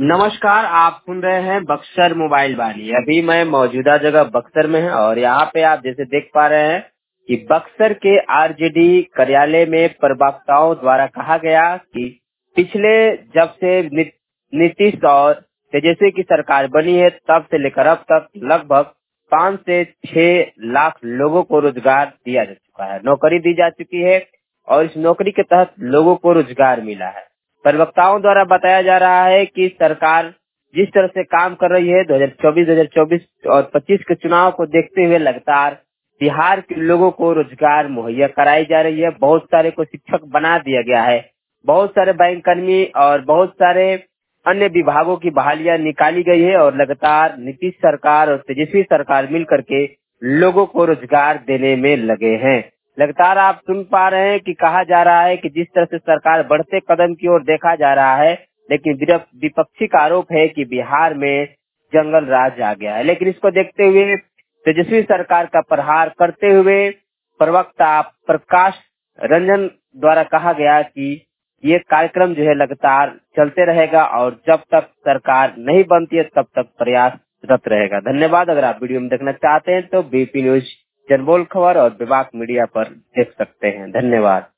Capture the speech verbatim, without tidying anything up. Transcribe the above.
नमस्कार, आप सुन रहे हैं बक्सर मोबाइल वाली। अभी मैं मौजूदा जगह बक्सर में है और यहाँ पे आप जैसे देख पा रहे हैं कि बक्सर के आरजेडी कार्यालय में प्रवक्ताओं द्वारा कहा गया कि पिछले जब से नि, नीतीश और तेजस्वी की सरकार बनी है तब से लेकर अब तक लगभग पाँच से छह लाख लोगों को रोजगार दिया जा चुका है, नौकरी दी जा चुकी है और इस नौकरी के तहत लोगों को रोजगार मिला है। प्रवक्ताओं द्वारा बताया जा रहा है कि सरकार जिस तरह से काम कर रही है दो हज़ार चौबीस दो हज़ार चौबीस और पच्चीस के चुनाव को देखते हुए लगातार बिहार के लोगों को रोजगार मुहैया कराई जा रही है। बहुत सारे को शिक्षक बना दिया गया है, बहुत सारे बैंक कर्मी और बहुत सारे अन्य विभागों की बहालियां निकाली गई है और लगातार नीतीश सरकार और तेजस्वी सरकार मिल करके लोगों को रोजगार देने में लगे हैं। लगातार आप सुन पा रहे हैं कि कहा जा रहा है कि जिस तरह से सरकार बढ़ते कदम की ओर देखा जा रहा है, लेकिन विपक्षी का आरोप है कि बिहार में जंगल राज आ गया है। लेकिन इसको देखते हुए तेजस्वी सरकार का प्रहार करते हुए प्रवक्ता प्रकाश रंजन द्वारा कहा गया कि ये कार्यक्रम जो है लगातार चलते रहेगा और जब तक सरकार नहीं बनती है तब तक प्रयासरत रहेगा। धन्यवाद। अगर आप वीडियो में देखना चाहते हैं तो बीपी न्यूज जनबोल खबर और विभाग मीडिया पर देख सकते हैं। धन्यवाद।